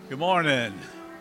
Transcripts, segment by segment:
Good morning.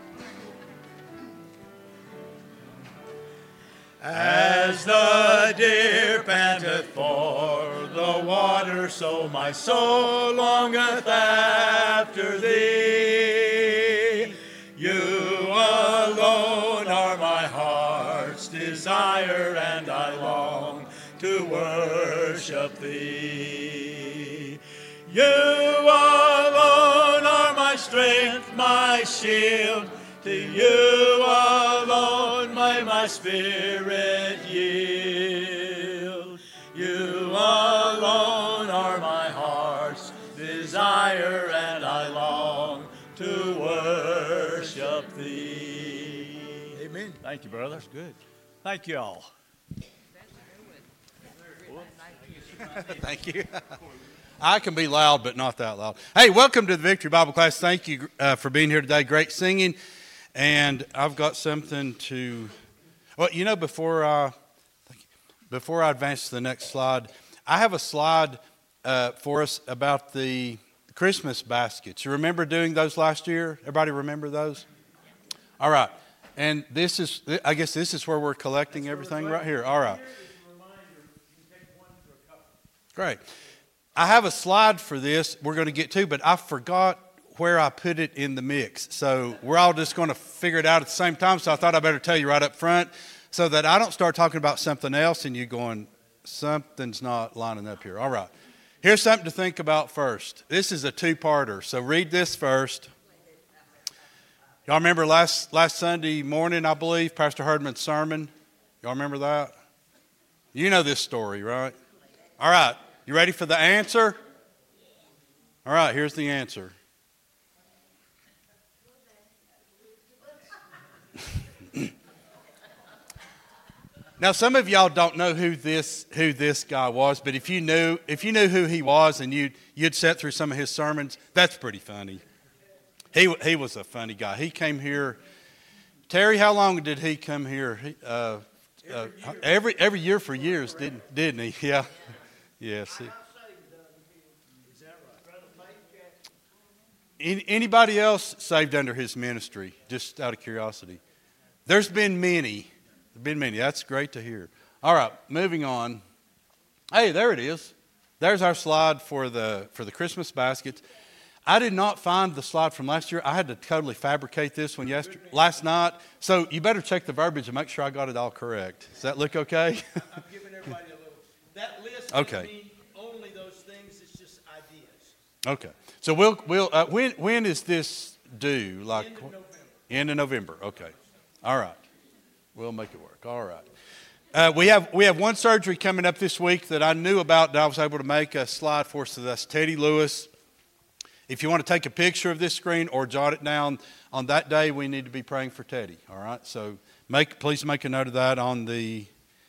As the deer panteth for the water, so my soul longeth after thee. You alone are my heart's desire, and I long to worship thee. You alone are my strength, my shield. To you alone may my spirit yield. You alone are my heart's desire, and I long to worship thee. Amen. Thank you, brother. That's good. Thank you all. Thank you. I can be loud, but not that loud. Hey, welcome to the Victory Bible Class. Thank you for being here today. Great singing. And I've got something to, well, you know, before I advance to the next slide, I have a slide for us about the Christmas baskets. You remember doing those last year? Everybody remember those? All right. And this is, I guess this is where we're collecting everything right here. All right. Great. I have a slide for this we're going to get to, but I forgot where I put it in the mix. So we're all just going to figure it out at the same time. So I thought I better tell you right up front so that I don't start talking about something else and you going, something's not lining up here. All right. Here's something to think about first. This is a two-parter, so read this first. Y'all remember last Sunday morning, I believe, Pastor Herdman's sermon? Y'all remember that? You know this story, right? All right. You ready for the answer? All right, here's the answer. Now, some of y'all don't know who this guy was, but if you knew who he was and you'd sat through some of his sermons, that's pretty funny. He was a funny guy. He came here. Terry, how long did he come here? Every year for years, didn't he? Yeah. Yes. Anybody else saved under his ministry? Just out of curiosity. There's been many. That's great to hear. All right, moving on. Hey, there it is. There's our slide for the Christmas baskets. I did not find the slide from last year. I had to totally fabricate this one last night. So you better check the verbiage and make sure I got it all correct. Does that look okay? I'm giving everybody a little. That list Okay. doesn't mean only those things. It's just ideas. Okay. So we'll when is this due? Like End of November. End of November. Okay. All right. We'll make it work. All right. We have one surgery coming up this week that I knew about that I was able to make a slide for. So that's Teddy Lewis. If you want to take a picture of this screen or jot it down, on that day we need to be praying for Teddy. All right. So please make a note of that on the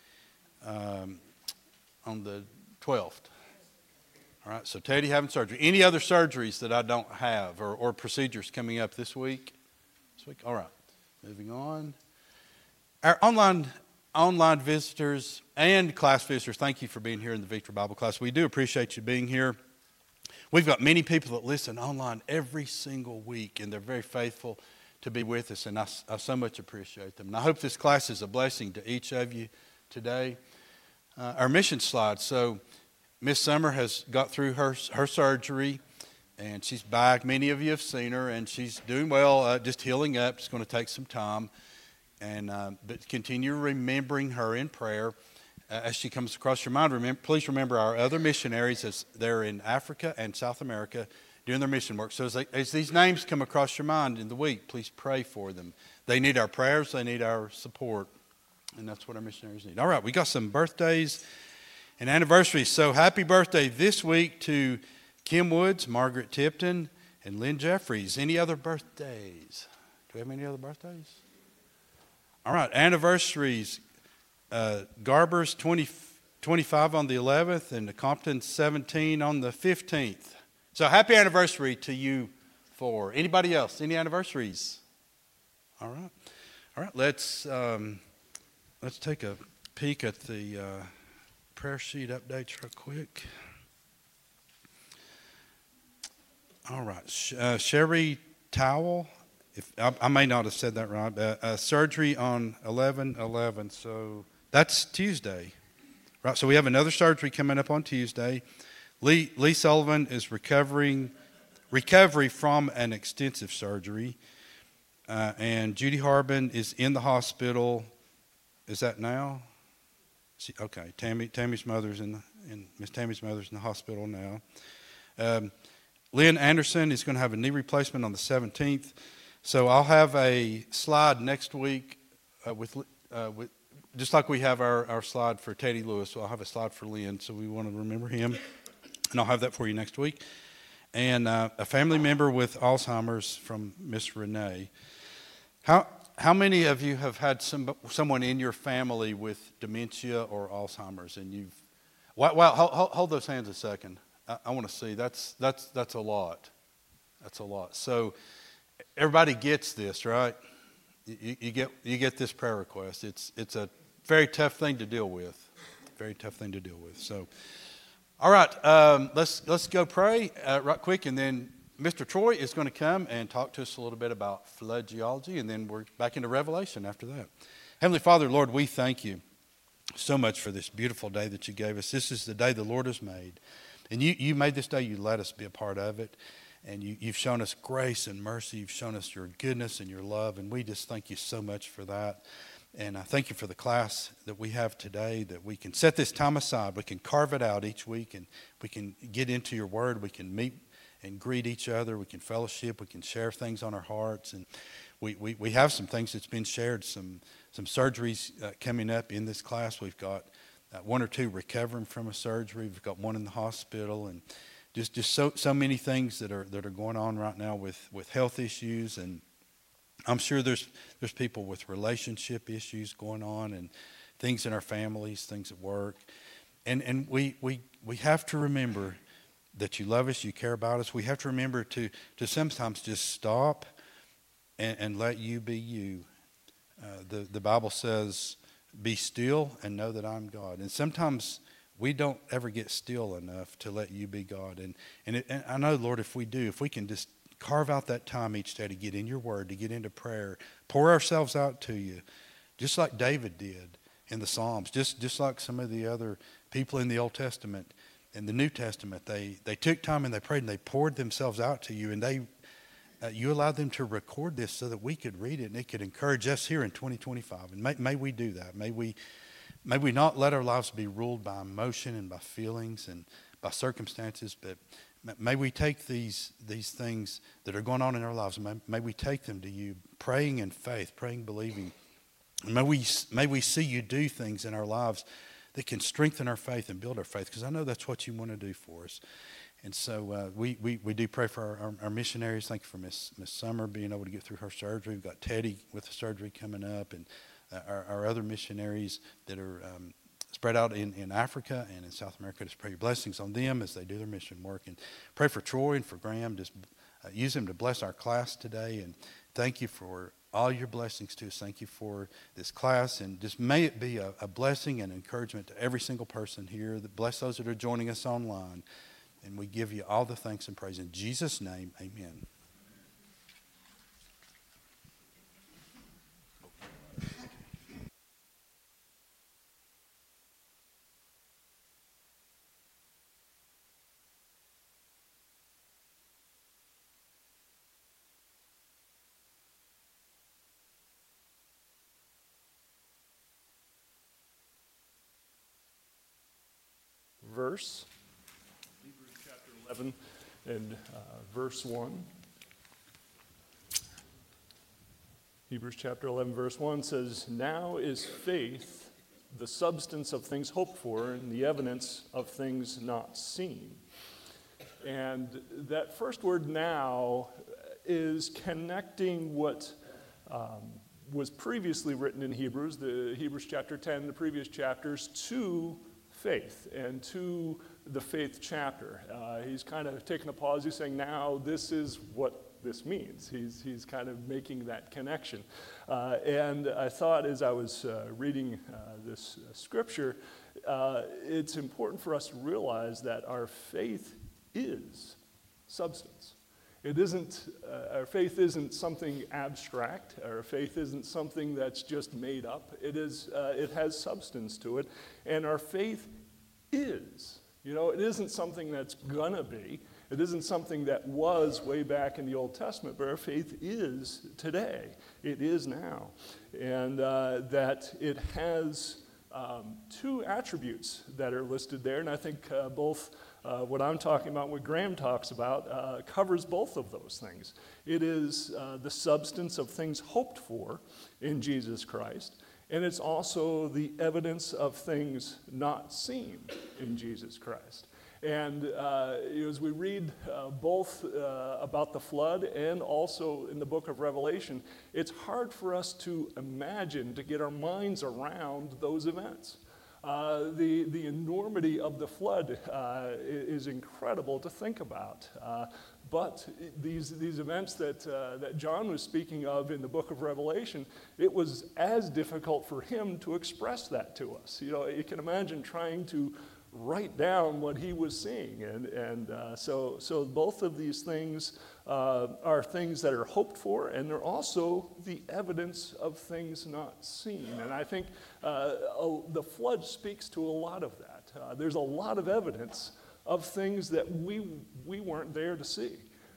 12th. All right. So Teddy having surgery. Any other surgeries that I don't have or procedures coming up this week? All right. Moving on. Our online visitors and class visitors, thank you for being here in the Victory Bible Class. We do appreciate you being here. We've got many people that listen online every single week, and they're very faithful to be with us, and I so much appreciate them. And I hope this class is a blessing to each of you today. Our mission slide. So Miss Summer has got through her surgery, and she's back. Many of you have seen her, and she's doing well, just healing up. It's going to take some time. But continue remembering her in prayer as she comes across your mind. Please remember our other missionaries as they're in Africa and South America doing their mission work. So as these names come across your mind in the week, please pray for them. They need our prayers. They need our support. And that's what our missionaries need. All right, we got some birthdays and anniversaries. So happy birthday this week to Kim Woods, Margaret Tipton, and Lynn Jeffries. Any other birthdays? Do we have any other birthdays? All right, anniversaries. Garber's 25 on the 11th and the Compton 17 on the 15th. So happy anniversary to you four. Anybody else? Any anniversaries? All right. Let's take a peek at the prayer sheet updates real quick. All right. Sherry Towell if I may not have said that right, surgery on 11/11, so that's Tuesday, right? So we have another surgery coming up on Tuesday. Lee Sullivan is recovery from an extensive surgery, and Judy Harbin is in the hospital. Is that now? Okay, Tammy's mother's Miss Tammy's mother's in the hospital now. Lynn Anderson is going to have a knee replacement on the 17th. So I'll have a slide next week with just like we have our slide for Teddy Lewis. So I'll have a slide for Lynn, so we want to remember him, and I'll have that for you next week. And a family member with Alzheimer's from Miss Renee. How many of you have had someone in your family with dementia or Alzheimer's, and you've? Wow, hold those hands a second. I want to see. That's a lot. That's a lot. So everybody gets this, right? You get this prayer request. It's a very tough thing to deal with. Very tough thing to deal with. So, all right, let's go pray right quick, and then Mr. Troy is going to come and talk to us a little bit about flood geology, and then we're back into Revelation after that. Heavenly Father, Lord, we thank you so much for this beautiful day that you gave us. This is the day the Lord has made. And you made this day, you let us be a part of it. And you've shown us grace and mercy. You've shown us your goodness and your love. And we just thank you so much for that. And I thank you for the class that we have today, that we can set this time aside. We can carve it out each week, and we can get into your word. We can meet and greet each other. We can fellowship. We can share things on our hearts. And we have some things that's been shared, some surgeries coming up in this class. We've got one or two recovering from a surgery. We've got one in the hospital, and just so many things that are going on right now with health issues. And I'm sure there's people with relationship issues going on, and things in our families, things at work. And we have to remember that you love us, you care about us. We have to remember to sometimes just stop and let you be you. The Bible says, be still and know that I'm God. And sometimes we don't ever get still enough to let you be God. And I know, Lord, if we do, if we can just carve out that time each day to get in your word, to get into prayer, pour ourselves out to you, just like David did in the Psalms, just like some of the other people in the Old Testament and the New Testament. They took time and they prayed and they poured themselves out to you, and you allowed them to record this so that we could read it and it could encourage us here in 2025. And may we do that. May we not let our lives be ruled by emotion and by feelings and by circumstances, but may we take these things that are going on in our lives, may we take them to you, praying in faith, praying, believing. And may we see you do things in our lives that can strengthen our faith and build our faith, because I know that's what you want to do for us. And so we do pray for our missionaries. Thank you for Miss Summer being able to get through her surgery. We've got Teddy with the surgery coming up, and our other missionaries that are spread out in Africa and in South America. Just pray your blessings on them as they do their mission work. And pray for Troy and for Graham. Just use them to bless our class today. And thank you for all your blessings to us. Thank you for this class. And just may it be a blessing and encouragement to every single person here. Bless those that are joining us online. And we give you all the thanks and praise. In Jesus' name, amen. Verse, Hebrews chapter 11 and verse 1. Hebrews chapter 11, verse 1 says, "Now is faith the substance of things hoped for and the evidence of things not seen." And that first word, "now," is connecting what was previously written in Hebrews, the Hebrews chapter 10, the previous chapters, to faith and to the faith chapter. He's kind of taking a pause. He's saying, now this is what this means. He's kind of making that connection. And I thought as I was reading this scripture, it's important for us to realize that our faith is substance. It isn't, our faith isn't something abstract. Our faith isn't something that's just made up. It has substance to it. And our faith is. It isn't something that's gonna be. It isn't something that was way back in the Old Testament, but our faith is today. It is now. And that it has two attributes that are listed there, and I think both what I'm talking about, what Graham talks about, covers both of those things. It is the substance of things hoped for in Jesus Christ, and it's also the evidence of things not seen in Jesus Christ. And as we read both about the flood and also in the book of Revelation, it's hard for us to imagine, to get our minds around those events. The enormity of the flood is incredible to think about. But these events that John was speaking of in the book of Revelation, it was as difficult for him to express that to us. You can imagine trying to write down what he was seeing. So both of these things are things that are hoped for, and they're also the evidence of things not seen. And I think the flood speaks to a lot of that. There's a lot of evidence of things that we weren't there to see.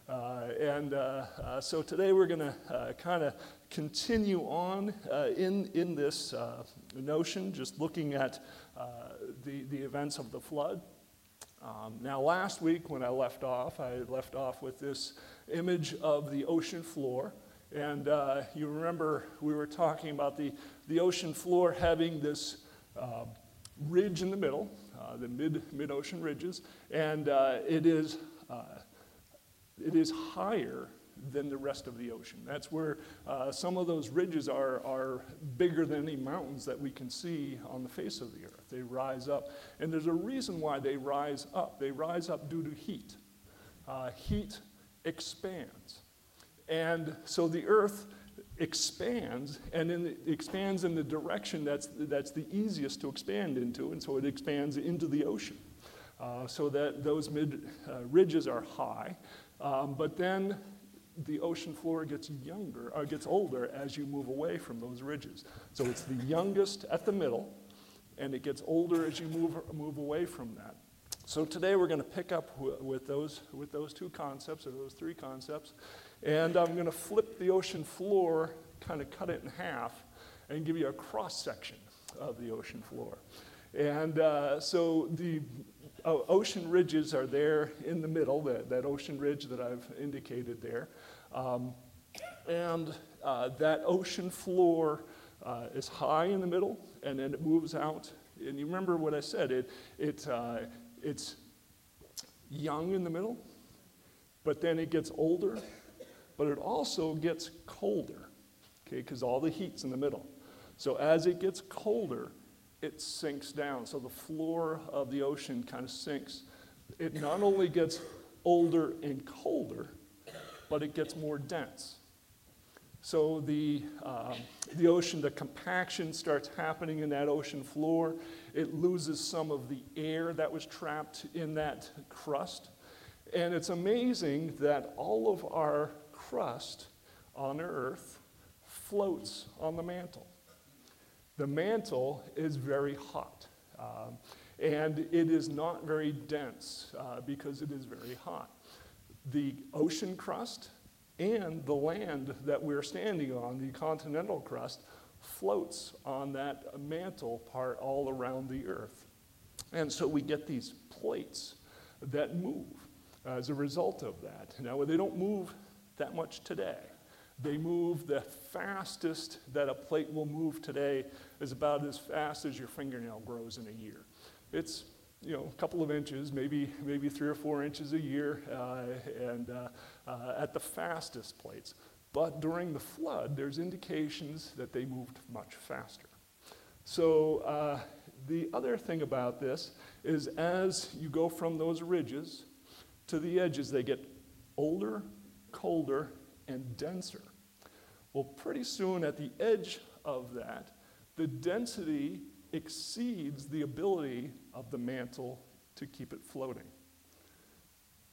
So today we're going to kind of continue on in this notion, just looking at the events of the flood. Now last week when I left off with this image of the ocean floor. And you remember we were talking about the ocean floor having this ridge in the middle, the mid-ocean ridges, and it is higher than the rest of the ocean. That's where some of those ridges are bigger than any mountains that we can see on the face of the earth. They rise up. And there's a reason why they rise up. They rise up due to heat. Heat expands. And so the earth expands, and it expands in the direction that's the easiest to expand into, and so it expands into the ocean. So that those ridges are high, but then the ocean floor gets older as you move away from those ridges. So it's the youngest at the middle, and it gets older as you move away from that. So today we're going to pick up with those two concepts, or those three concepts, and I'm going to flip the ocean floor, kind of cut it in half, and give you a cross-section of the ocean floor. And so the ocean ridges are there in the middle, that ocean ridge that I've indicated there. And that ocean floor is high in the middle, and then it moves out. And you remember what I said, it's young in the middle, but then it gets older, but it also gets colder, okay, because all the heat's in the middle. So as it gets colder, it sinks down. So the floor of the ocean kind of sinks. It not only gets older and colder, but it gets more dense. So the ocean, the compaction starts happening in that ocean floor. It loses some of the air that was trapped in that crust. And it's amazing that all of our crust on Earth floats on the mantle. The mantle is very hot, and it is not very dense because it is very hot. The ocean crust and the land that we're standing on, the continental crust, floats on that mantle part all around the earth. And so we get these plates that move as a result of that. Now, they don't move that much today. They move the fastest that a plate will move today is about as fast as your fingernail grows in a year. It's a couple of inches, maybe 3 or 4 inches a year, at the fastest plates. But during the flood, there's indications that they moved much faster. So the other thing about this is as you go from those ridges to the edges, they get older, colder, and denser. Well, pretty soon at the edge of that, the density exceeds the ability of the mantle to keep it floating.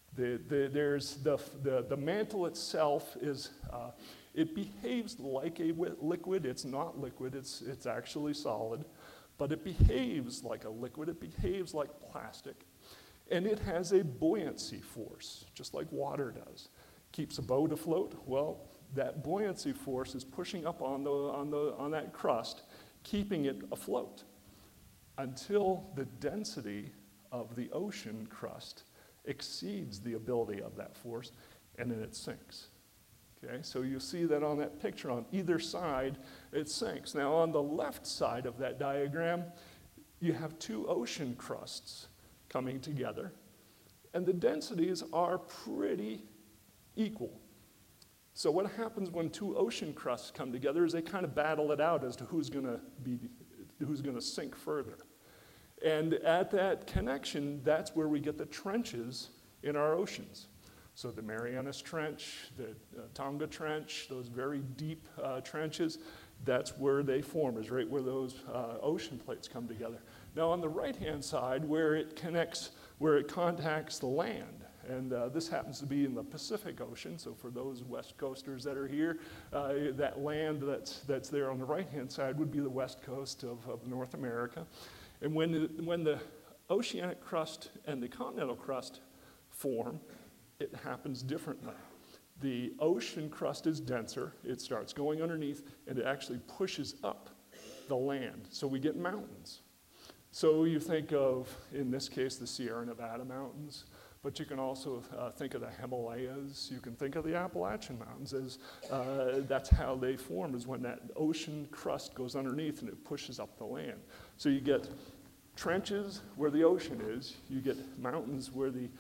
There's the mantle itself is, it behaves like a liquid. It's not liquid, it's actually solid, but it behaves like a liquid. It behaves like plastic. And it has a buoyancy force, just like water does. Keeps a boat afloat. Well, that buoyancy force is pushing up on that crust, keeping it afloat until the density of the ocean crust exceeds the ability of that force, and then it sinks. Okay, so you see that on that picture on either side, it sinks. Now on the left side of that diagram, you have two ocean crusts coming together, and the densities are pretty equal. So what happens when two ocean crusts come together is they kind of battle it out as to who's going to sink further. And at that connection, that's where we get the trenches in our oceans. So the Marianas Trench, the Tonga Trench, those very deep trenches, that's where they form, is right where those ocean plates come together. Now on the right-hand side, where it contacts the land, and this happens to be in the Pacific Ocean, so for those West Coasters that are here, that land that's there on the right-hand side would be the west coast of North America. And when the oceanic crust and the continental crust form, it happens differently. The ocean crust is denser, it starts going underneath, and it actually pushes up the land. So we get mountains. So you think of, in this case, the Sierra Nevada mountains, but you can also think of the Himalayas, you can think of the Appalachian Mountains as that's how they form, is when that ocean crust goes underneath and it pushes up the land. So you get trenches where the ocean is, you get mountains where the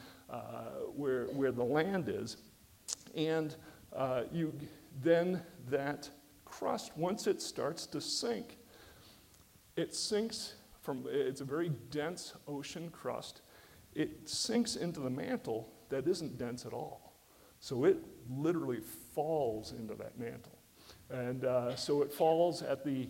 land is, and then that crust, once it starts to sink, it sinks it's a very dense ocean crust. It sinks into the mantle that isn't dense at all. So it literally falls into that mantle. And so it falls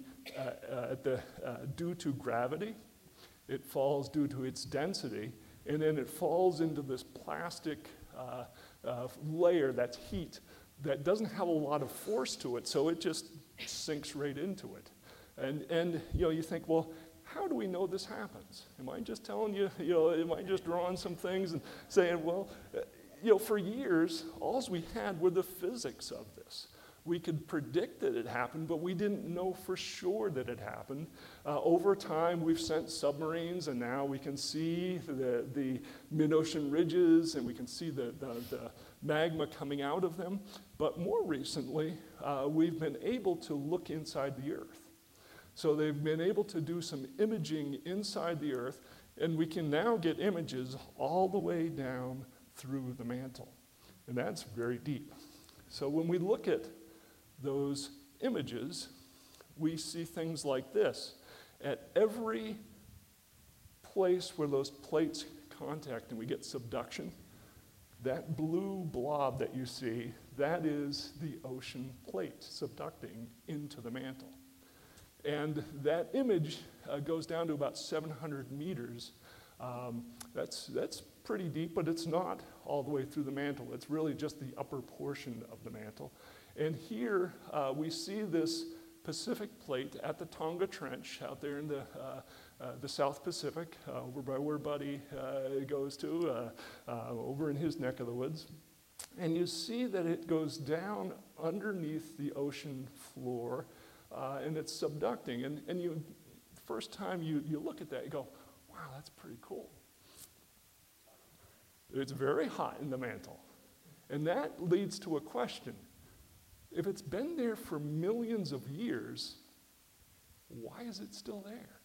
due to gravity, it falls due to its density, and then it falls into this plastic layer that's heat that doesn't have a lot of force to it, so it just sinks right into it. And you think, well, how do we know this happens? Am I just telling you, am I just drawing some things and saying, well, for years, all we had were the physics of this. We could predict that it happened, but we didn't know for sure that it happened. Over time, we've sent submarines, and now we can see the mid-ocean ridges, and we can see the magma coming out of them. But more recently, we've been able to look inside the Earth. So they've been able to do some imaging inside the Earth, and we can now get images all the way down through the mantle. And that's very deep. So when we look at those images, we see things like this. At every place where those plates contact and we get subduction, that blue blob that you see, that is the ocean plate subducting into the mantle. And that image goes down to about 700 meters. That's pretty deep, but it's not all the way through the mantle. It's really just the upper portion of the mantle. And here we see this Pacific plate at the Tonga Trench out there in the South Pacific, over by where Buddy goes to, over in his neck of the woods. And you see that it goes down underneath the ocean floor, and it's subducting. And you, first time you look at that, you go, wow, that's pretty cool. It's very hot in the mantle. And that leads to a question. If it's been there for millions of years, why is it still there?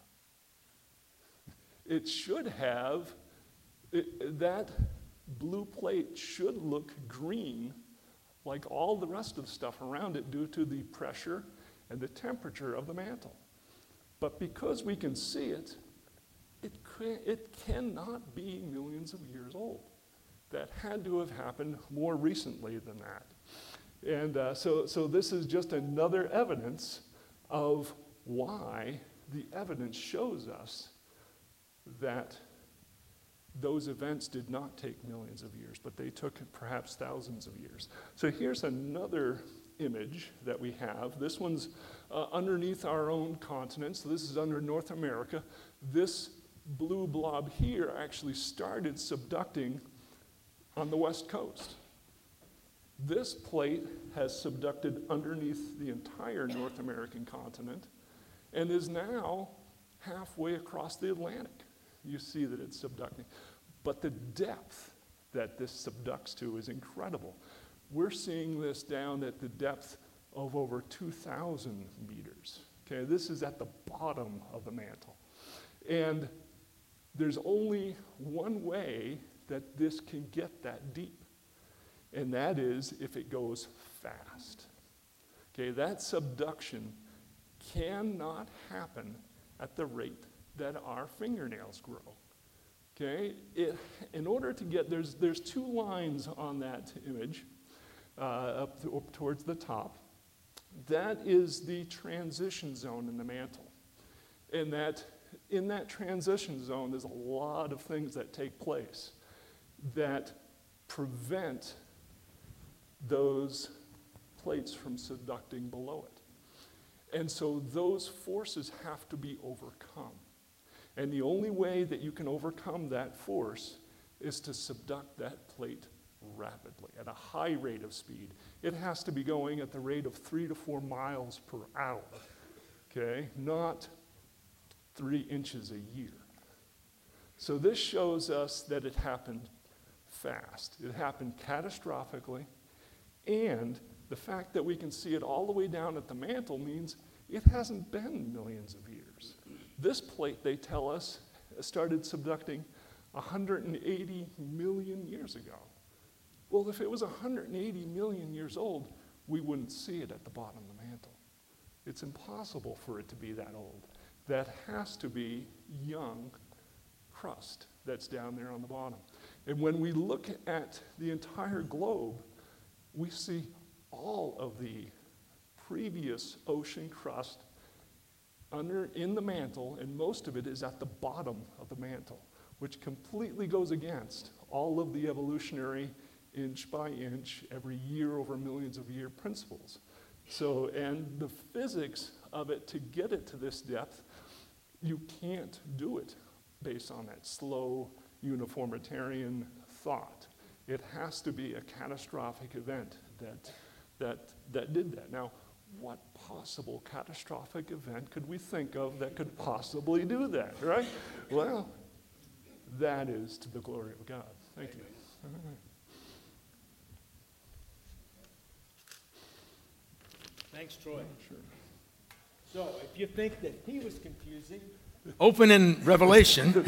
It should have, that blue plate should look green like all the rest of the stuff around it due to the pressure and the temperature of the mantle. But because we can see it, it cannot be millions of years old. That had to have happened more recently than that. And so this is just another evidence of why the evidence shows us that those events did not take millions of years, but they took perhaps thousands of years. So here's another image that we have. This one's underneath our own continent, so this is under North America. This blue blob here actually started subducting on the west coast. This plate has subducted underneath the entire North American continent and is now halfway across the Atlantic. You see that it's subducting. But the depth that this subducts to is incredible. We're seeing this down at the depth of over 2,000 meters. Okay, this is at the bottom of the mantle. And there's only one way that this can get that deep, and that is if it goes fast. Okay, that subduction cannot happen at the rate that our fingernails grow. Okay, in order to get, there's two lines on that image up towards the top. That is the transition zone in the mantle. And that in that transition zone, there's a lot of things that take place that prevent those plates from subducting below it. And so those forces have to be overcome. And the only way that you can overcome that force is to subduct that plate rapidly, at a high rate of speed. It has to be going at the rate of 3 to 4 miles per hour, okay? Not 3 inches a year. So this shows us that it happened fast. It happened catastrophically, and the fact that we can see it all the way down at the mantle means it hasn't been millions of years. This plate, they tell us, started subducting 180 million years ago. Well, if it was 180 million years old, we wouldn't see it at the bottom of the mantle. It's impossible for it to be that old. That has to be young crust that's down there on the bottom. And when we look at the entire globe, we see all of the previous ocean crust in the mantle, and most of it is at the bottom of the mantle, which completely goes against all of the evolutionary inch by inch, every year over millions of year principles. So, and the physics of it, to get it to this depth, you can't do it based on that slow uniformitarian thought. It has to be a catastrophic event that did that. Now, what possible catastrophic event could we think of that could possibly do that, right? Well, that is to the glory of God. Thank you. All right. Thanks, Troy. Sure. So if you think that he was confusing, Open in Revelation.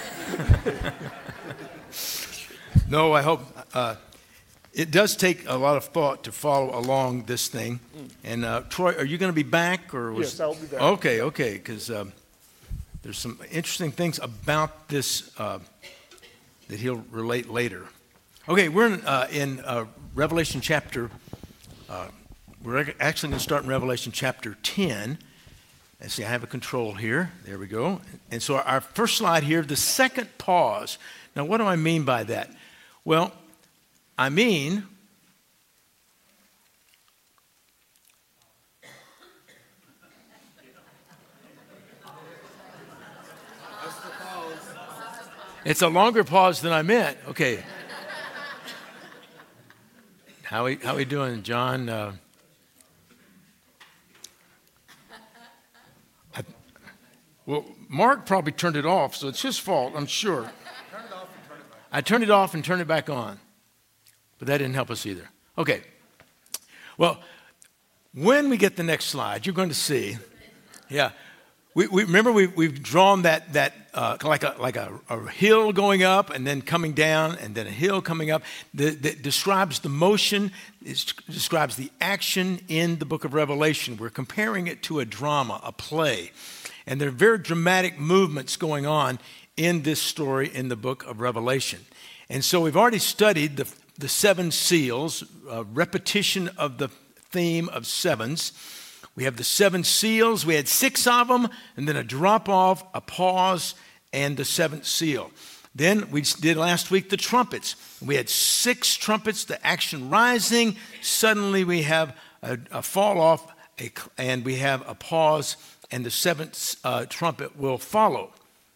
No, I hope. It does take a lot of thought to follow along this thing. And Troy, are you going to be back? Yes, I'll be back. Okay, because there's some interesting things about this that he'll relate later. Okay, we're in Revelation chapter. We're actually going to start in Revelation chapter 10. And see, I have a control here. There we go. And so our first slide here, the second pause. Now, what do I mean by that? Well, I mean, it's a longer pause than I meant. Okay. How we doing, John? Well, Mark probably turned it off, so it's his fault, I'm sure. I turned it off and turned it back on, but that didn't help us either. Okay. Well, when we get the next slide, you're going to see. Yeah. We remember we've drawn that like a hill going up and then coming down and then a hill coming up that describes the motion, it describes the action in the book of Revelation. We're comparing it to a drama, a play. And there are very dramatic movements going on in this story in the book of Revelation. And so we've already studied the 7 seals, repetition of the theme of sevens. We have the 7 seals. We had 6 of them, and then a drop-off, a pause, and the 7th seal. Then we did last week the trumpets. We had 6 trumpets, the action rising. Suddenly we have a fall off, and we have a pause, and the 7th trumpet will follow.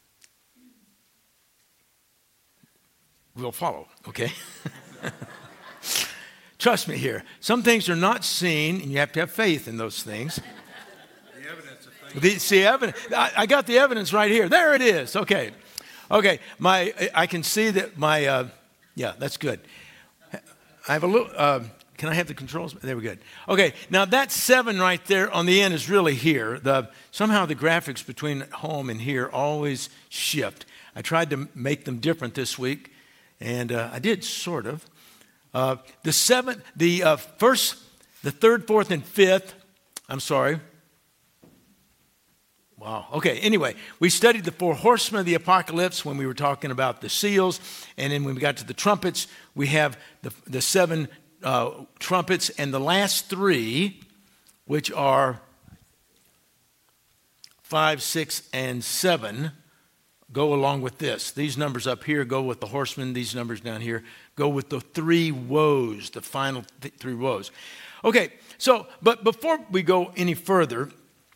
Will follow, okay? Trust me here. Some things are not seen, and you have to have faith in those things. The evidence of things. See, evidence. I got the evidence right here. There it is. Okay. Okay. I can see that my, yeah, that's good. I have a little, can I have the controls? There we go. Okay. Now that 7 right there on the end is really here. Somehow the graphics between home and here always shift. I tried to make them different this week, and I did sort of. The 7th, the 1st, the 3rd, 4th, and 5th, I'm sorry. Wow. Okay. Anyway, we studied the 4 horsemen of the apocalypse when we were talking about the seals. And then when we got to the trumpets, we have the 7 trumpets, and the last 3, which are 5, 6, and 7, go along with this. These numbers up here go with the horsemen. These numbers down here go with the 3 woes, the final 3 woes. Okay, so, but before we go any further,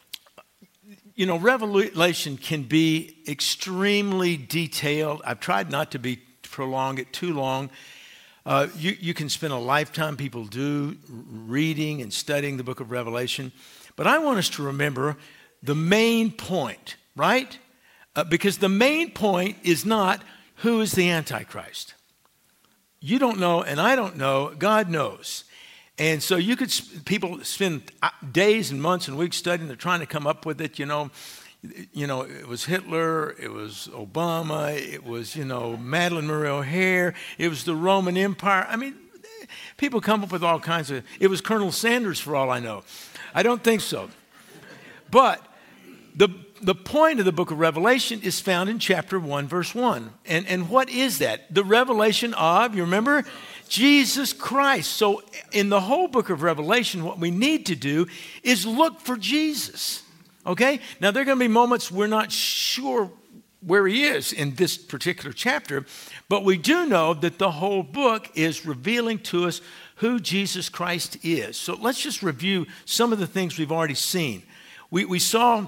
you know, Revelation can be extremely detailed. I've tried not to prolong it too long. You can spend a lifetime, people do, reading and studying the book of Revelation. But I want us to remember the main point, right? Because the main point is not who is the Antichrist. You don't know, and I don't know. God knows. And so people spend days and months and weeks studying. They're trying to come up with it. You know, it was Hitler. It was Obama. It was, Madeleine Murray O'Hair. It was the Roman Empire. I mean, people come up with all kinds of. It was Colonel Sanders, for all I know. I don't think so. But the point of the book of Revelation is found in chapter 1, verse 1. And what is that? The revelation of, you remember, Jesus Christ. So in the whole book of Revelation, what we need to do is look for Jesus. Okay? Now, there are going to be moments we're not sure where he is in this particular chapter, but we do know that the whole book is revealing to us who Jesus Christ is. So let's just review some of the things we've already seen. We saw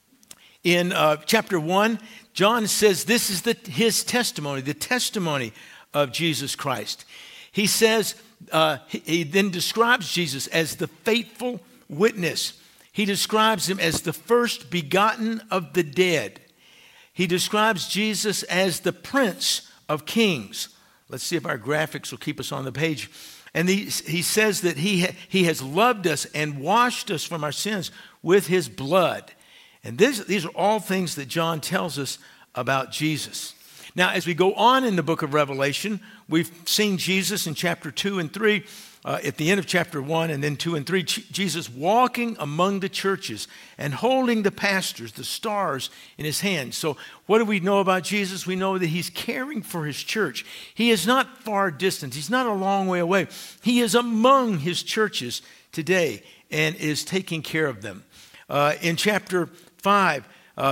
in chapter 1, John says this is his testimony, the testimony of Jesus Christ. He says, he then describes Jesus as the faithful witness. He describes him as the first begotten of the dead. He describes Jesus as the Prince of Kings. Let's see if our graphics will keep us on the page. And he says that he has loved us and washed us from our sins with his blood. And these are all things that John tells us about Jesus. Now, as we go on in the book of Revelation, we've seen Jesus in chapter 2 and 3, at the end of chapter 1 and then 2 and 3, Jesus walking among the churches and holding the pastors, the stars in his hand. So what do we know about Jesus? We know that he's caring for his church. He is not far distant. He's not a long way away. He is among his churches today and is taking care of them. In chapter 5,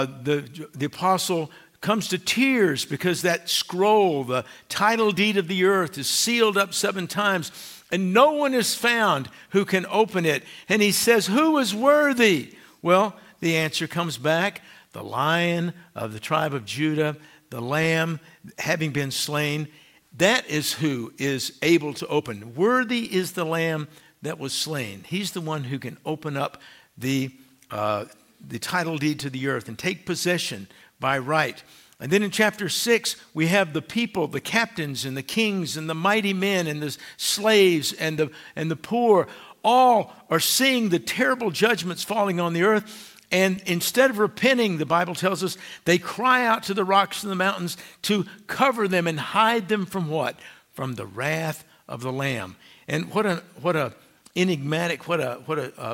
the apostle comes to tears because that scroll, the title deed of the earth, is sealed up 7 times, and no one is found who can open it. And he says, who is worthy? Well, the answer comes back, the Lion of the tribe of Judah, the Lamb having been slain. That is who is able to open. Worthy is the Lamb that was slain. He's the one who can open up the title deed to the earth and take possession by right. And then in chapter 6, we have the people, the captains and the kings and the mighty men and the slaves and the poor, all are seeing the terrible judgments falling on the earth. And instead of repenting, the Bible tells us, they cry out to the rocks and the mountains to cover them and hide them from what? From the wrath of the Lamb. And what a enigmatic, what a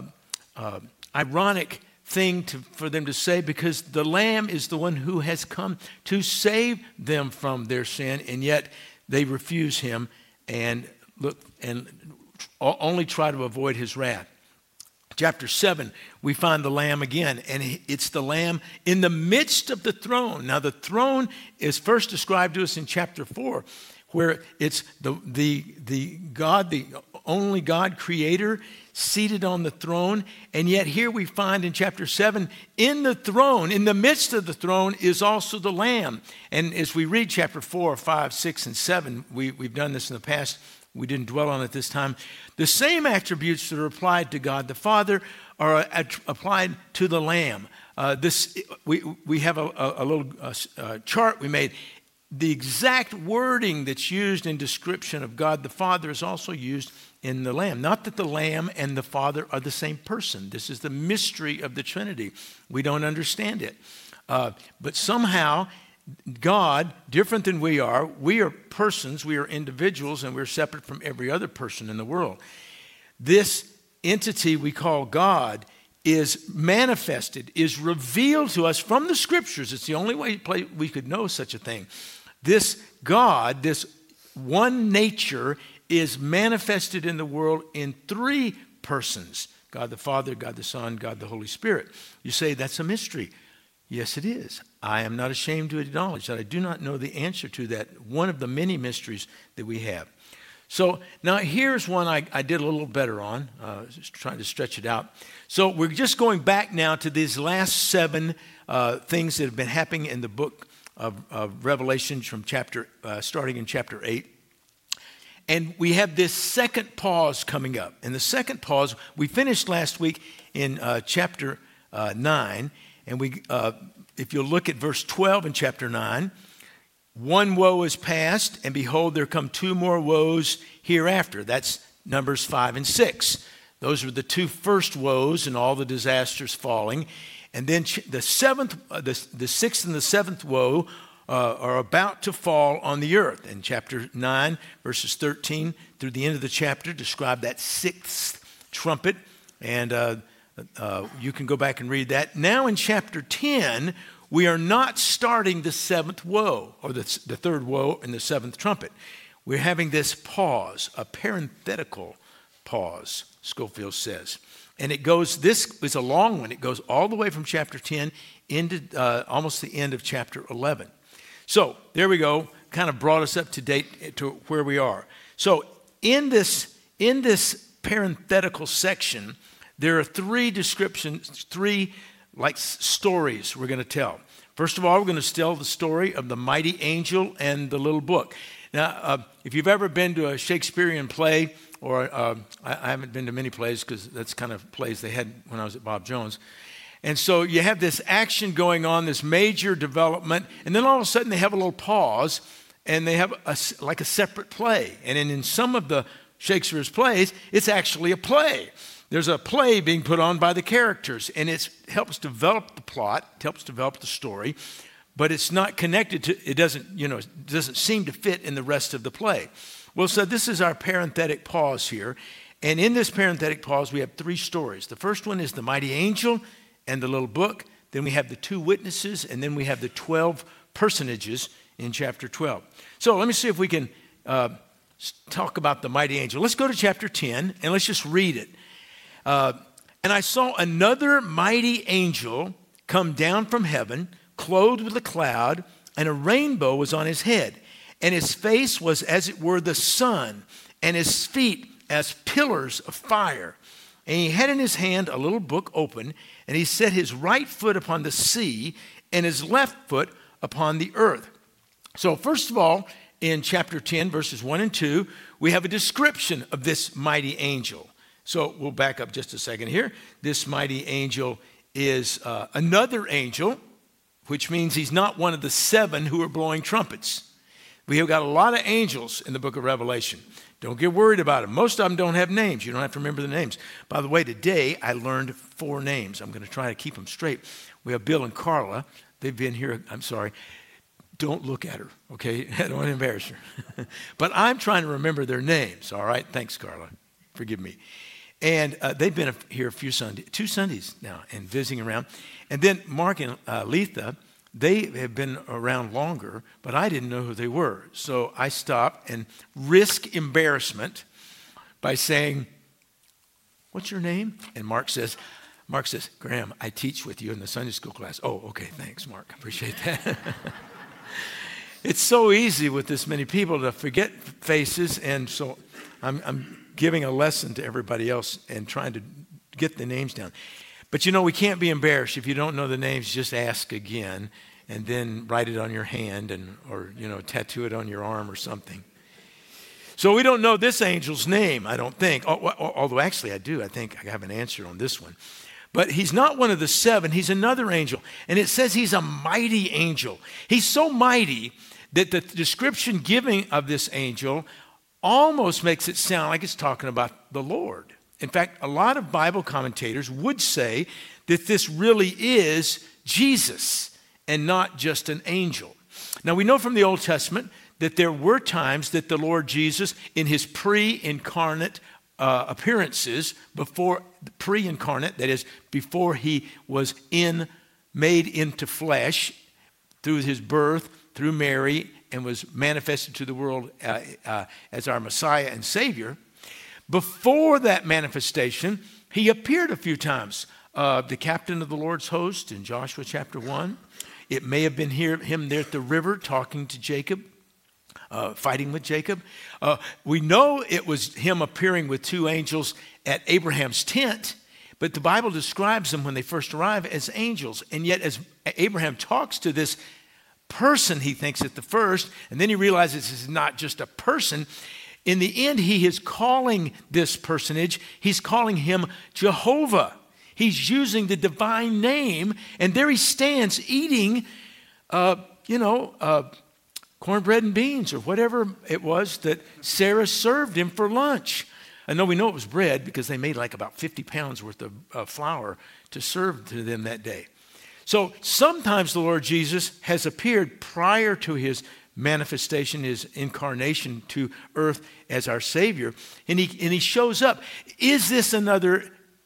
ironic thing for them to say, because the Lamb is the one who has come to save them from their sin, and yet they refuse him and only try to avoid his wrath. Chapter 7, we find the Lamb again, and it's the Lamb in the midst of the throne. Now, the throne is first described to us in chapter 4, where it's the God, the only God creator, seated on the throne. And yet here we find in chapter 7, in the throne, in the midst of the throne, is also the Lamb. And as we read chapter 4, 5, 6, and 7, we've done this in the past. We didn't dwell on it this time. The same attributes that are applied to God the Father are applied to the Lamb. We have a little chart we made. The exact wording that's used in description of God the Father is also used in the Lamb. Not that the Lamb and the Father are the same person. This is the mystery of the Trinity. We don't understand it. But somehow, God, different than we are persons, we are individuals, and we're separate from every other person in the world. This entity we call God is manifested, is revealed to us from the Scriptures. It's the only way we could know such a thing. This God, this one nature, is manifested in the world in three persons: God the Father, God the Son, God the Holy Spirit. You say, that's a mystery. Yes, it is. I am not ashamed to acknowledge that I do not know the answer to that, one of the many mysteries that we have. So now here's one I did a little better on, just trying to stretch it out. So we're just going back now to these last 7 things that have been happening in the book of Revelation from starting in chapter 8. And we have this second pause coming up. And the second pause, we finished last week in chapter 9. And if you'll look at verse 12 in chapter 9, one woe is past, and behold, there come 2 more woes hereafter. That's Numbers 5 and 6. Those were the 2 first woes and all the disasters falling. And then the 6th and the 7th woe are about to fall on the earth. And chapter 9, verses 13 through the end of the chapter describe that 6th trumpet. And you can go back and read that. Now in chapter 10, we are not starting the 7th woe, or the 3rd woe and the 7th trumpet. We're having this pause, a parenthetical pause, Scofield says. And this is a long one. It goes all the way from chapter 10 into almost the end of chapter 11. So there we go, kind of brought us up to date to where we are. So in this parenthetical section, there are 3 descriptions, 3 stories we're going to tell. First of all, we're going to tell the story of the mighty angel and the little book. Now, if you've ever been to a Shakespearean play, or I haven't been to many plays because that's kind of plays they had when I was at Bob Jones. And so you have this action going on, this major development, and then all of a sudden they have a little pause, and they have a separate play. And in some of the Shakespeare's plays, it's actually a play. There's a play being put on by the characters, and it helps develop the plot, it helps develop the story, but it's not connected to, it doesn't seem to fit in the rest of the play. Well, so this is our parenthetic pause here, and in this parenthetic pause, we have 3 stories. The first one is the mighty angel and the little book. Then we have the 2 witnesses, and then we have the 12 personages in chapter 12. So let me see if we can talk about the mighty angel. Let's go to chapter 10, and let's just read it. And I saw another mighty angel come down from heaven, clothed with a cloud, and a rainbow was on his head. And his face was as it were the sun, and his feet as pillars of fire. And he had in his hand a little book open, and he set his right foot upon the sea, and his left foot upon the earth. So first of all, in chapter 10, verses 1 and 2, we have a description of this mighty angel. So we'll back up just a second here. This mighty angel is another angel, which means he's not one of the 7 who are blowing trumpets. We have got a lot of angels in the book of Revelation. Don't get worried about them. Most of them don't have names. You don't have to remember the names. By the way, today I learned 4 names. I'm going to try to keep them straight. We have Bill and Carla. They've been here. I'm sorry. Don't look at her, okay? I don't want to embarrass her. But I'm trying to remember their names, all right? Thanks, Carla. Forgive me. And they've been here 2 Sundays now and visiting around. And then Mark and Letha, they have been around longer, but I didn't know who they were. So I stopped and risked embarrassment by saying, what's your name? And Mark says, Graham, I teach with you in the Sunday school class. Oh, okay, thanks, Mark. I appreciate that. It's so easy with this many people to forget faces, and so I'm giving a lesson to everybody else and trying to get the names down. But we can't be embarrassed. If you don't know the names, just ask again, and then write it on your hand or tattoo it on your arm or something. So we don't know this angel's name, I don't think. Although actually I do. I think I have an answer on this one. But he's not one of the seven. He's another angel. And it says he's a mighty angel. He's so mighty that the description given of this angel almost makes it sound like it's talking about the Lord. In fact, a lot of Bible commentators would say that this really is Jesus and not just an angel. Now, we know from the Old Testament that there were times that the Lord Jesus, in his pre-incarnate appearances, that is, before he was made into flesh through his birth, through Mary, and was manifested to the world as our Messiah and Savior. Before that manifestation, he appeared a few times. The captain of the Lord's host in Joshua chapter 1. It may have been him there at the river talking to Jacob, fighting with Jacob. We know it was him appearing with two angels at Abraham's tent, but the Bible describes them when they first arrive as angels. And yet as Abraham talks to this person, he thinks at the first, and then he realizes this is not just a person. In the end, he is calling this personage, he's calling him Jehovah. He's using the divine name, and there he stands eating, cornbread and beans or whatever it was that Sarah served him for lunch. I know we know it was bread because they made like about 50 pounds worth of flour to serve to them that day. So sometimes the Lord Jesus has appeared prior to his manifestation, his incarnation to earth as our Savior, and he shows up. Is this another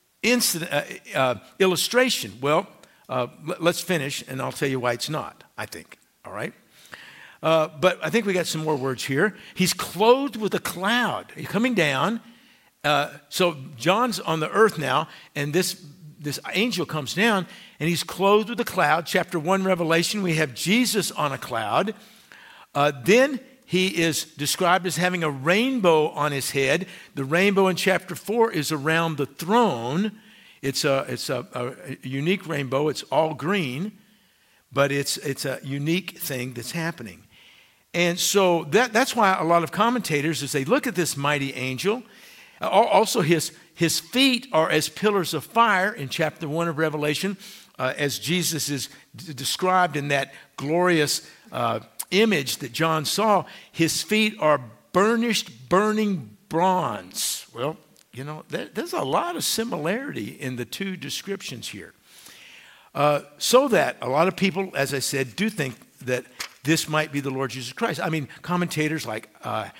illustration? Well, let's finish, and I'll tell you why it's not, I think. All right? But I think we got some more words here. He's clothed with a cloud. He's coming down. So John's on the earth now, and this angel comes down, and he's clothed with a cloud. Chapter 1, Revelation, we have Jesus on a cloud. Then he is described as having a rainbow on his head. The rainbow in chapter 4 is around the throne. It's a unique rainbow. It's all green, but it's a unique thing that's happening. And so that's why a lot of commentators, as they look at this mighty angel, also his feet are as pillars of fire in chapter 1 of Revelation, as Jesus is described in that glorious image that John saw. His feet are burnished, burning bronze. Well, there's a lot of similarity in the two descriptions here. So that a lot of people, as I said, do think that this might be the Lord Jesus Christ. I mean, commentators like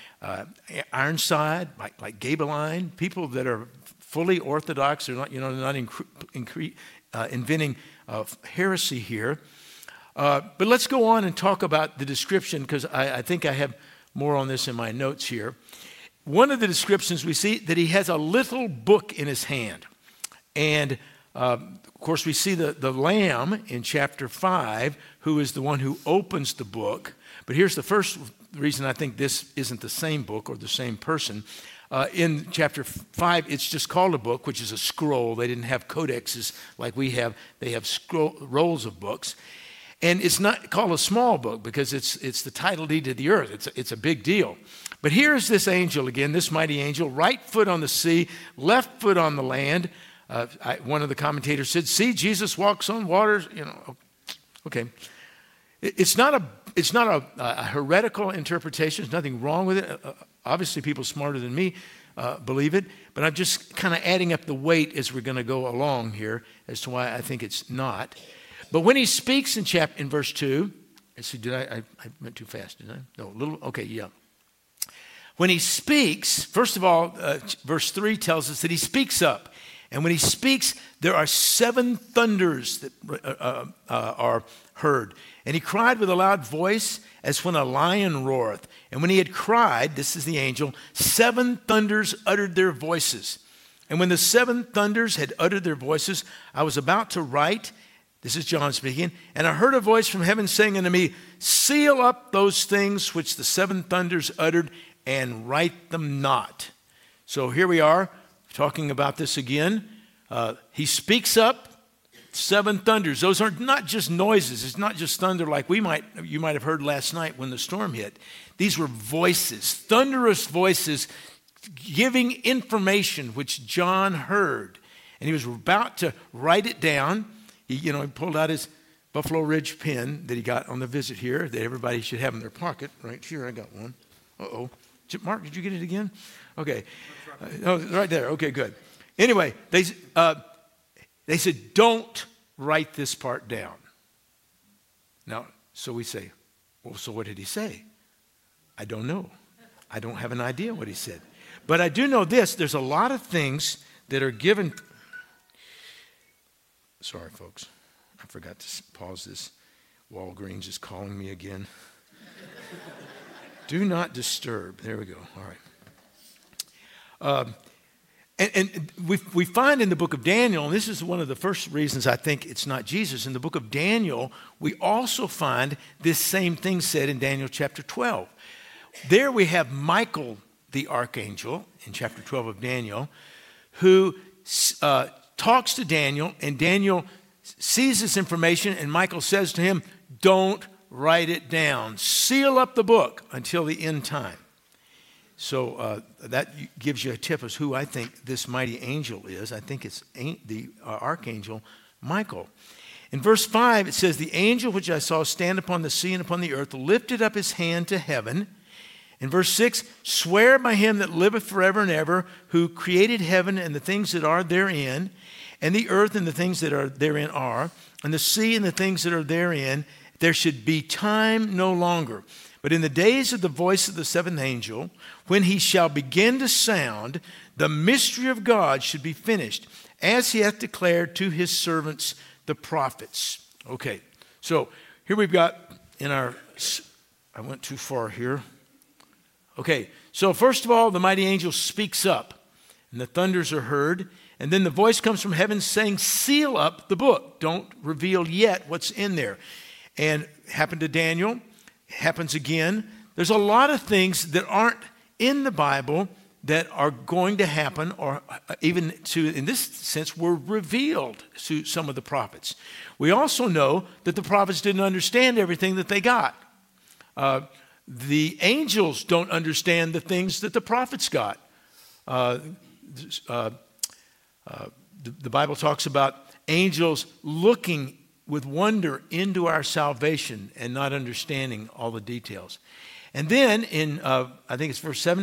Ironside, like Gabeline, people that are fully orthodox, they're not, not inventing heresy here. But let's go on and talk about the description, because I think I have more on this in my notes here. One of the descriptions we see that he has a little book in his hand. And of course, we see the Lamb in chapter 5, who is the one who opens the book. But here's the first reason I think this isn't the same book or the same person. In chapter 5, it's just called a book, which is a scroll. They didn't have codexes like we have. They have rolls of books. And it's not called a small book because it's the title deed to the earth. It's a big deal. But here's this angel again, this mighty angel, right foot on the sea, left foot on the land. One of the commentators said, "See, Jesus walks on waters." Okay. It's not a heretical interpretation. There's nothing wrong with it. Obviously, people smarter than me believe it, but I'm just kind of adding up the weight as we're going to go along here as to why I think it's not. But when he speaks in verse 2, let's see, I went too fast, didn't I? No, a little. Okay, yeah. When he speaks, first of all, verse 3 tells us that he speaks up. And when he speaks, there are 7 thunders that are heard. And he cried with a loud voice as when a lion roareth. And when he had cried, this is the angel, 7 thunders uttered their voices. And when the seven thunders had uttered their voices, I was about to write, this is John speaking, and I heard a voice from heaven saying unto me, seal up those things which the seven thunders uttered, and write them not. So here we are, talking about this again. He speaks up, seven thunders. Those are not just noises. It's not just thunder like you might have heard last night when the storm hit. These were voices, thunderous voices, giving information which John heard. And he was about to write it down. He pulled out his Buffalo Ridge pen that he got on the visit here that everybody should have in their pocket. Right here, I got one. Uh-oh. Mark, did you get it again? Okay. Right there. Okay, good. Anyway, they said, don't write this part down. Now, so we say, well, so what did he say? I don't know. I don't have an idea what he said. But I do know this. There's a lot of things that are given. Sorry, folks. I forgot to pause this. Walgreens is calling me again. Do not disturb. There we go. All right. And we find in the book of Daniel, and this is one of the first reasons I think it's not Jesus, in the book of Daniel, we also find this same thing said in Daniel chapter 12. There we have Michael, the archangel, in chapter 12 of Daniel, who talks to Daniel, and Daniel sees this information, and Michael says to him, don't write it down. Seal up the book until the end time. So that gives you a tip as who I think this mighty angel is. I think it's the archangel Michael. In verse 5, it says, the angel which I saw stand upon the sea and upon the earth lifted up his hand to heaven. In verse 6, swear by him that liveth forever and ever, who created heaven and the things that are therein, and the earth and the things that are therein are, and the sea and the things that are therein, there should be time no longer. But in the days of the voice of the seventh angel, when he shall begin to sound, the mystery of God should be finished, as he hath declared to his servants the prophets. Okay, so here we've got in our, I went too far here. Okay, so first of all, the mighty angel speaks up, and the thunders are heard, and then the voice comes from heaven saying, seal up the book. Don't reveal yet what's in there. And it happened to Daniel. Happens again. There's a lot of things that aren't in the Bible that are going to happen, or even in this sense, were revealed to some of the prophets. We also know that the prophets didn't understand everything that they got. The angels don't understand the things that the prophets got. The Bible talks about angels looking with wonder into our salvation and not understanding all the details. And then in, I think it's verse 7,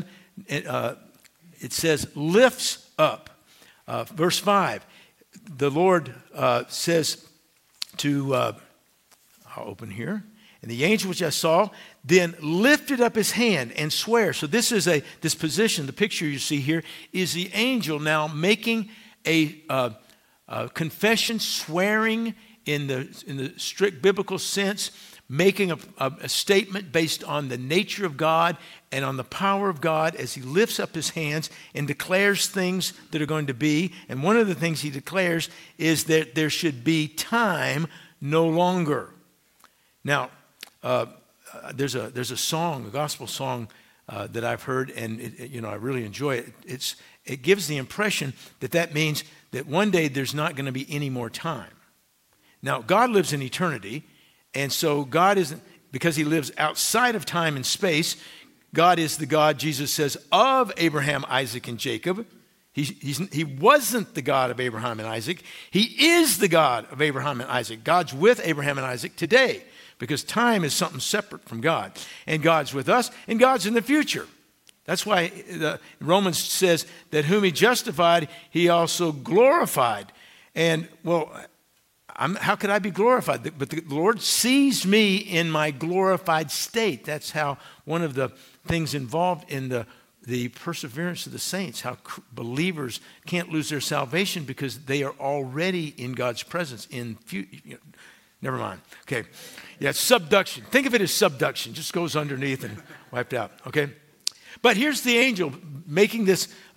it says, lifts up. Verse 5, the Lord says to, I'll open here, and the angel which I saw then lifted up his hand and sware. So this is this position, the picture you see here, is the angel now making a confession, swearing in the strict biblical sense, making a statement based on the nature of God and on the power of God as he lifts up his hands and declares things that are going to be. And one of the things he declares is that there should be time no longer. Now, there's a song, a gospel song that I've heard, and I really enjoy it. It gives the impression that means that one day there's not going to be any more time. Now, God lives in eternity, and so God isn't, because he lives outside of time and space, God is the God, Jesus says, of Abraham, Isaac, and Jacob. He wasn't the God of Abraham and Isaac. He is the God of Abraham and Isaac. God's with Abraham and Isaac today, because time is something separate from God. And God's with us, and God's in the future. That's why Romans says that whom he justified, he also glorified. And, well, how could I be glorified? But the Lord sees me in my glorified state. That's how one of the things involved in the perseverance of the saints, how believers can't lose their salvation because they are already in God's presence. Never mind. Okay. Yeah, subduction. Think of it as subduction. Just goes underneath and wiped out. Okay. But here's the angel making this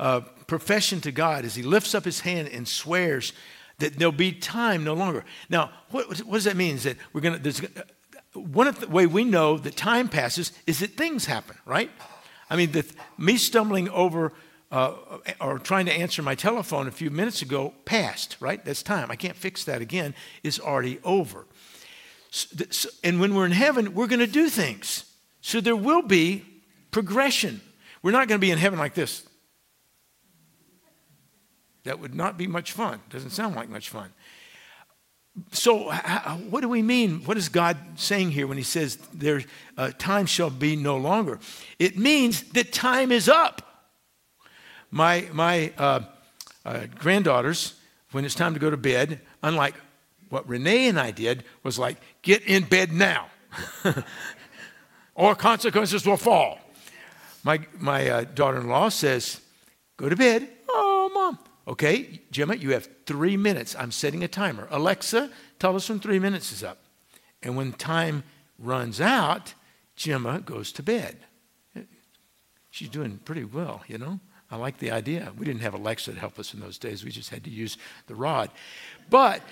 profession to God as he lifts up his hand and swears that there'll be time no longer. Now, what does that mean? Is that we're going to, one of the way we know that time passes is that things happen, right? I mean, me stumbling over or trying to answer my telephone a few minutes ago passed, right? That's time. I can't fix that again. It's already over. And when we're in heaven, we're going to do things. So there will be progression. We're not going to be in heaven like this. That would not be much fun. Doesn't sound like much fun. So what do we mean? What is God saying here when he says time shall be no longer? It means that time is up. My granddaughters, when it's time to go to bed, unlike what Renee and I did, was like, get in bed now, or consequences will fall. My daughter-in-law says, go to bed. Oh, Mom. Okay, Gemma, you have 3 minutes. I'm setting a timer. Alexa, tell us when 3 minutes is up. And when time runs out, Gemma goes to bed. She's doing pretty well, you know. I like the idea. We didn't have Alexa to help us in those days. We just had to use the rod. But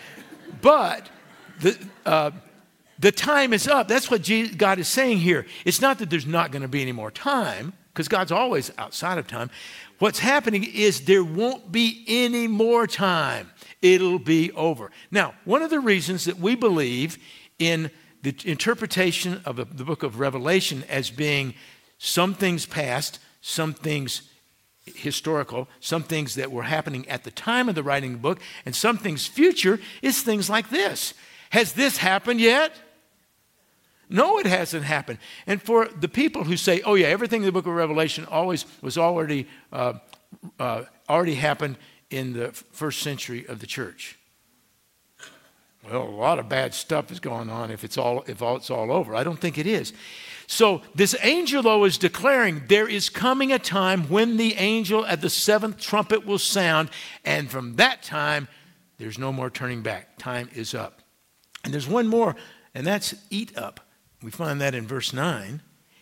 the time is up. That's what God is saying here. It's not that there's not going to be any more time, because God's always outside of time. What's happening is there won't be any more time. It'll be over. Now, one of the reasons that we believe in the interpretation of the book of Revelation as being some things past, some things historical, some things that were happening at the time of the writing of the book, and some things future, is things like this. Has this happened yet? No, it hasn't happened. And for the people who say, oh yeah, everything in the book of Revelation already happened in the first century of the church. Well, a lot of bad stuff is going on if it's all over. I don't think it is. So this angel, though, is declaring there is coming a time when the angel at the seventh trumpet will sound, and from that time, there's no more turning back. Time is up. And there's one more, and that's eat up. We find that in verse 9.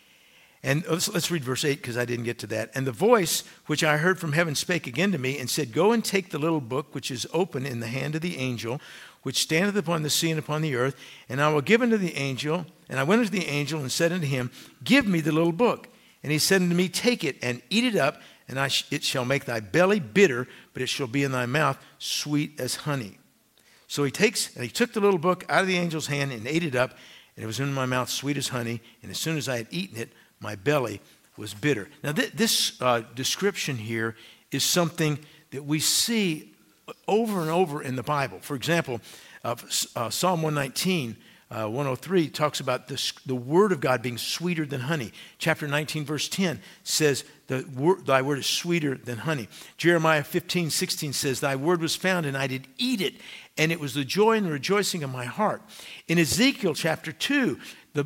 And let's read verse 8 because I didn't get to that. And the voice which I heard from heaven spake again to me and said, go and take the little book which is open in the hand of the angel, which standeth upon the sea and upon the earth, and I will give unto the angel. And I went unto the angel and said unto him, give me the little book. And he said unto me, take it and eat it up, and it shall make thy belly bitter, but it shall be in thy mouth sweet as honey. So he took the little book out of the angel's hand and ate it up, and it was in my mouth sweet as honey. And as soon as I had eaten it, my belly was bitter. Now this description here is something that we see over and over in the Bible. For example, Psalm 119, 103 talks about the word of God being sweeter than honey. Chapter 19, verse 10 says, thy word is sweeter than honey. Jeremiah 15, 16 says, thy word was found and I did eat it, and it was the joy and the rejoicing of my heart. In Ezekiel chapter 2,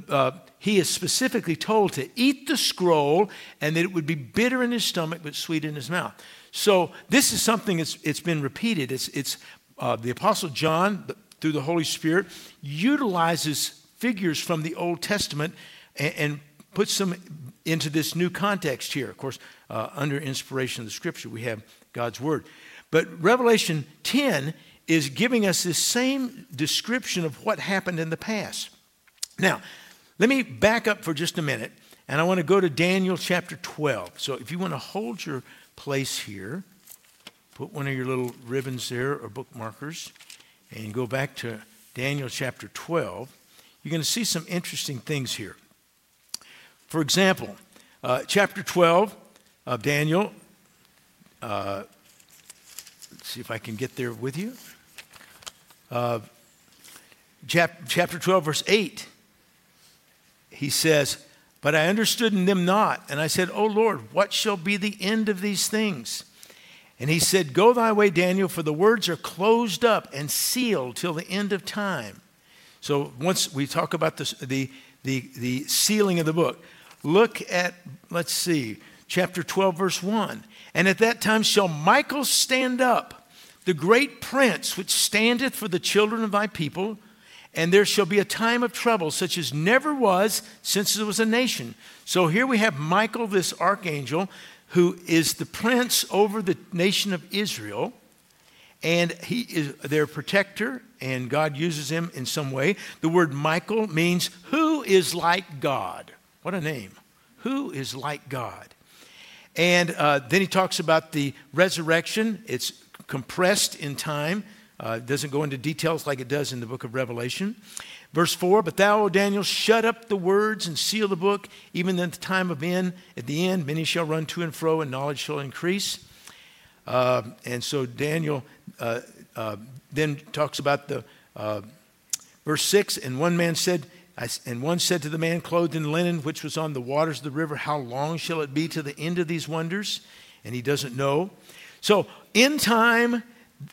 he is specifically told to eat the scroll and that it would be bitter in his stomach but sweet in his mouth. So this is something it's been repeated. It's the Apostle John, through the Holy Spirit, utilizes figures from the Old Testament and puts them into this new context here. Of course, under inspiration of the Scripture, we have God's Word. But Revelation 10 is giving us this same description of what happened in the past. Now, let me back up for just a minute, and I want to go to Daniel chapter 12. So if you want to hold your place here, put one of your little ribbons there or bookmarkers, and go back to Daniel chapter 12, you're going to see some interesting things here. For example, chapter 12 of Daniel, let's see if I can get there with you. Chapter 12, verse 8, he says, but I understood in them not. And I said, O Lord, what shall be the end of these things? And he said, go thy way, Daniel, for the words are closed up and sealed till the end of time. So once we talk about the sealing of the book, look at, let's see, chapter 12, verse 1. And at that time shall Michael stand up, the great prince which standeth for the children of thy people, and there shall be a time of trouble such as never was since there was a nation. So here we have Michael, this archangel, who is the prince over the nation of Israel, and he is their protector, and God uses him in some way. The word Michael means who is like God. What a name. Who is like God? And then he talks about the resurrection. It's compressed in time. It doesn't go into details like it does in the book of Revelation. Verse 4, but thou, O Daniel, shut up the words and seal the book, even at the time of end. At the end, many shall run to and fro, and knowledge shall increase. And so Daniel then talks about the verse 6, and one said to the man clothed in linen, which was on the waters of the river, how long shall it be to the end of these wonders? And he doesn't know. So in time,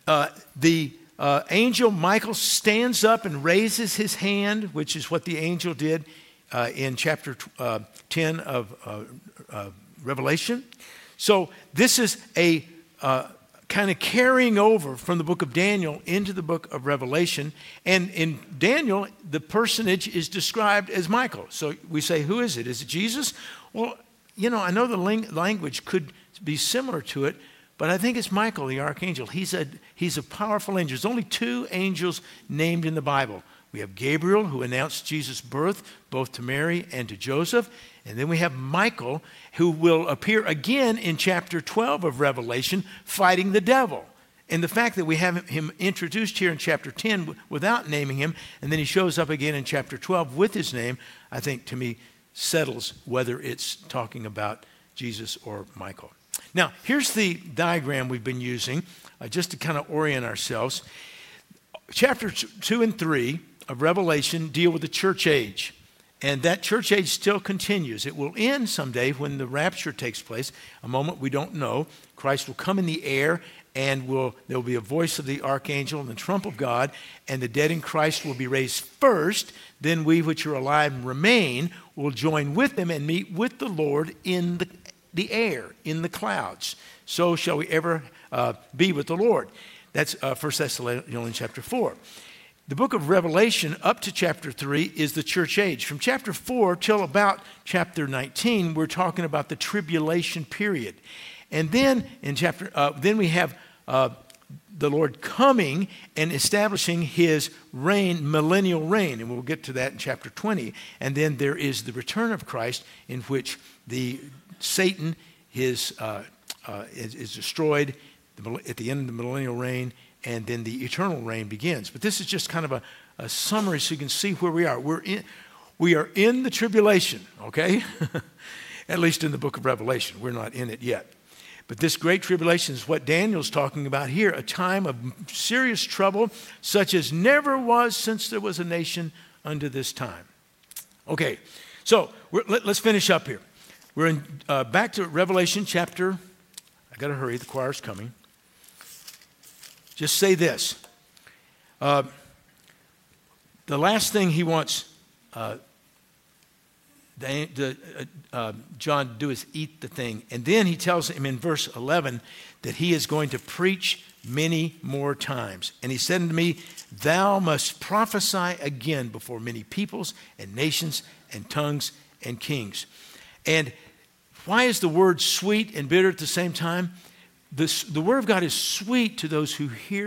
the angel Michael stands up and raises his hand, which is what the angel did in chapter 10 of Revelation. So this is a kind of carrying over from the book of Daniel into the book of Revelation. And in Daniel, the personage is described as Michael. So we say, who is it? Is it Jesus? Well, I know the language could be similar to it, but I think it's Michael, the archangel. He's a powerful angel. There's only 2 angels named in the Bible. We have Gabriel, who announced Jesus' birth, both to Mary and to Joseph. And then we have Michael, who will appear again in chapter 12 of Revelation, fighting the devil. And the fact that we have him introduced here in chapter 10 without naming him, and then he shows up again in chapter 12 with his name, I think, to me, settles whether it's talking about Jesus or Michael. Now, here's the diagram we've been using just to kind of orient ourselves. Chapter 2 and 3 of Revelation deal with the church age. And that church age still continues. It will end someday when the rapture takes place, a moment we don't know. Christ will come in the air, and there will be a voice of the archangel and the trump of God, and the dead in Christ will be raised first. Then we which are alive and remain will join with them and meet with the Lord in the air, in the clouds. So shall we ever be with the Lord. That's 1 Thessalonians chapter 4. The book of Revelation up to chapter 3 is the church age. From chapter 4 till about chapter 19, we're talking about the tribulation period. And then then we have the Lord coming and establishing his reign, millennial reign, and we'll get to that in chapter 20. And then there is the return of Christ, in which Satan is destroyed at the end of the millennial reign, and then the eternal reign begins. But this is just kind of a summary so you can see where we are. We are in the tribulation, okay? At least in the book of Revelation. We're not in it yet. But this great tribulation is what Daniel's talking about here, a time of serious trouble such as never was since there was a nation unto this time. Okay, so let's finish up here. We're in back to Revelation chapter, I got to hurry, the choir's coming. Just say this. The last thing he wants John to do is eat the thing. And then he tells him in verse 11 that he is going to preach many more times. And he said unto me, thou must prophesy again before many peoples and nations and tongues and kings. And why is the word sweet and bitter at the same time? The word of God is sweet to those who hear